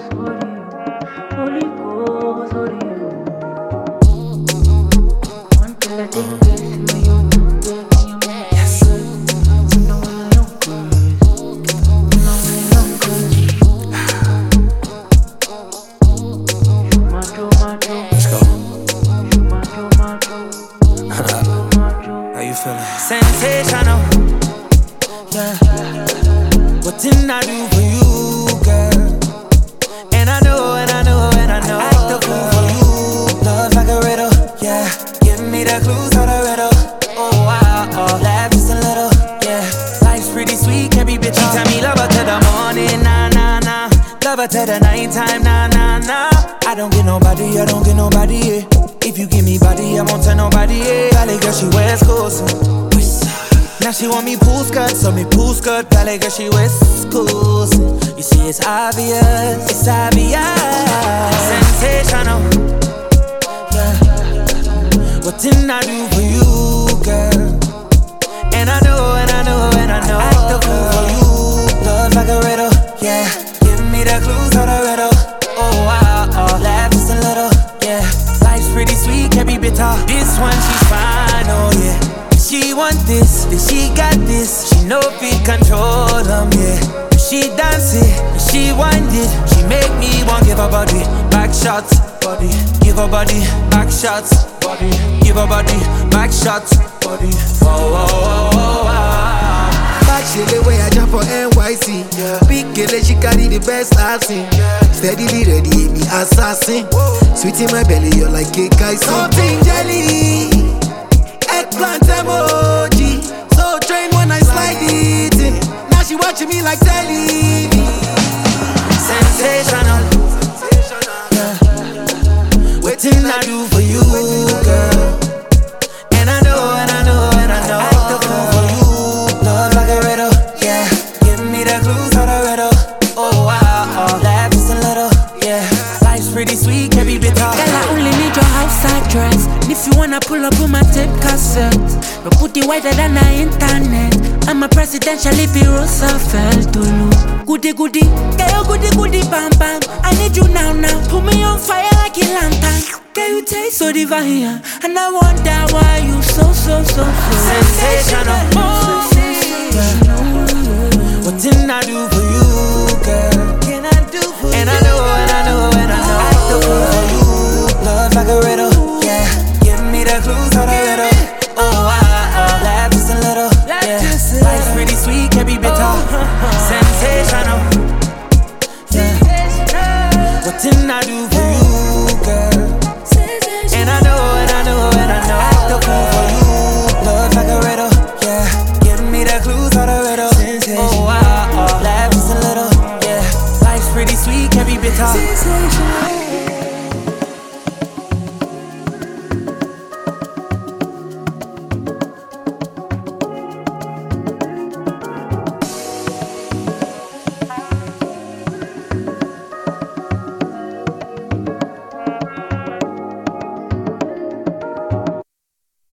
Holy Ghost, Holy until I take this in my own way. Yes. No, no, Let's go. How you feeling? Sensational. Yeah. What didn't I do for you, girl? And I know, and I know, and I know. I act the fool for you. Love like a riddle, yeah. Give me the clues to the riddle. Oh, wow, oh. Laugh just a little, yeah. Life's pretty sweet, can't be bitchy. Tell me love her to the morning, nah, nah, nah. Love her to the nighttime, nah, nah, nah. I don't get nobody, yeah. If you give me body, I won't tell nobody, yeah. Valley girl, she West Coast. Now she want me pool skirt, so me pool skirt. Valley girl, she West Coast. You see, it's obvious, sensational. Yeah. What didn't I do for you, girl? And I know, and I know, and I know. I act the fool for you. Love like a riddle, yeah. Give me the clues to the riddle. Oh, wow, oh. Laugh just a little, yeah. Life's pretty sweet, can't be bitter. This one, she's fine, oh, yeah. She want this, then she got this. She know if it control them, yeah. She dance it, she wind it. She make me want give her body back shots, body. Give her body back shots, body. Give her body back shots, body. Oh, oh, oh, oh, oh. Back she the way I jump for NYC. Yeah. Big girl, she carry the best I've seen. Yeah. Steadily ready, me assassin. Whoa. Sweet in my belly, you're like cake icing. Something jelly. Eggplant emoji, so trained when I slide it in. Now she watching me like telly. Sensational. Yeah. What didn't I do for you, girl? And I know, and I know, and I know. I act the fool for you. Love like a riddle, yeah. Give me the clues to the riddle. Oh, wow, oh. Laugh just a little, yeah. Life's pretty sweet, can't be bitter. Girl, I only need your house address. If you wanna pull up on my tape cassette, no put it wider than the internet. I'm a presidential if you Roosevelt to look. Goody goody, girl, goody bam bam. I need you now. Put me on fire like a lantern. Girl, you taste so divine, and I wonder why you so sensational. Yeah. What didn't I do